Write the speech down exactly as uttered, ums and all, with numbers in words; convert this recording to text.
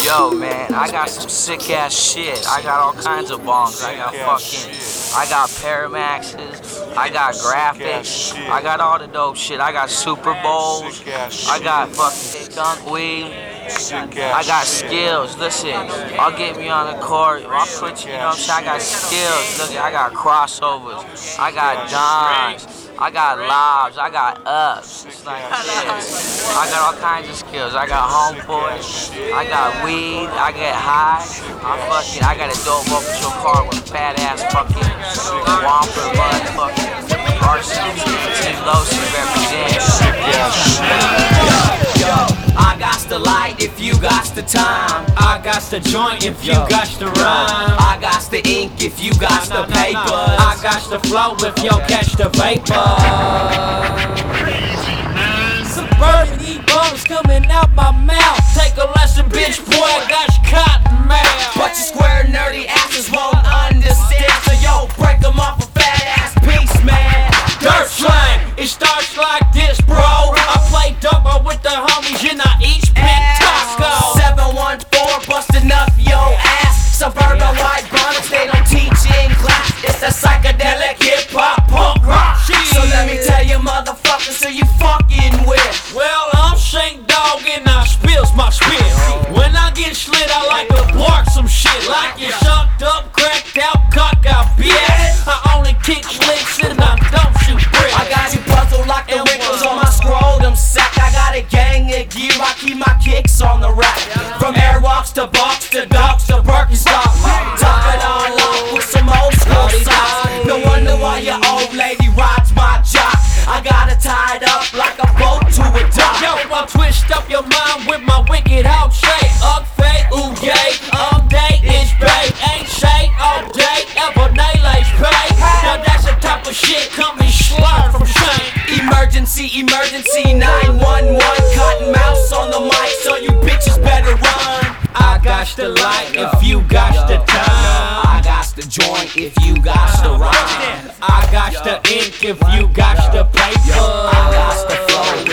Yo, man, I got some sick ass shit. I got all kinds of bongs. I got fucking, I got Paramaxes. I got graphics. I got all the dope shit. I got Super Bowls. I got fucking dunk weed. I got skills. Listen, I'll get me on the court. I'll put you, you know what I'm saying? I got skills. Look, I got crossovers. I got dimes. I got lobs, I got ups, it's like this. I got all kinds of skills. I got homeboys, I got weed, I get high. I fucking, I got a dope official car with fat ass fucking Whopper, motherfucking Varsity, Team Losi represent. I got the light if you got the time. I got the joint if you got the rhyme. I got the ink if you got the paper. I got the flow if you catch the vapor. Suburban E-bombs coming out my mouth. Take a lesson, bitch, boy, I got your cotton mouth. But your square nerdy asses won't understand. So yo, break them off a fat ass piece, man. Dirt slang, it starts like this, bro. I play double with the homies and I each pick taco. seven one four busting up your ass. Suburban white bonnets, they don't teach in class. It's a psychedelic hip hop punk rock. So let me tell you, motherfuckers, who you fucking with? Well, I'm Shank Dog and I spills my spit. When I get slid, I like to bark some shit. Like you shucked up, cracked out, cock out, bitch. I only kick licks and I don't shoot bricks. I got you puzzled like the wrinkles on my scrotum sack. I got a gang of gear, I keep my kicks on the rack. From airwalks to box to dogs to Birkenstock. Top it all off with some old school socks. No wonder why your old lady rides my jock. I got it tied up like a boat to a dock. Yo, I'll twist up your mind with my wicked hawk shake. Ugh, fake, ooh, yay, um, day is babe. Ain't shade all day, ever nayless pay. Now that's the type of shit company slurp from shame. Emergency, emergency, nine one one. Cotton mouse on the mic, so you bitches better run. I got the light if you got the time. I got the joint if you got the rhyme. I got the ink if you got the paper. I got the flow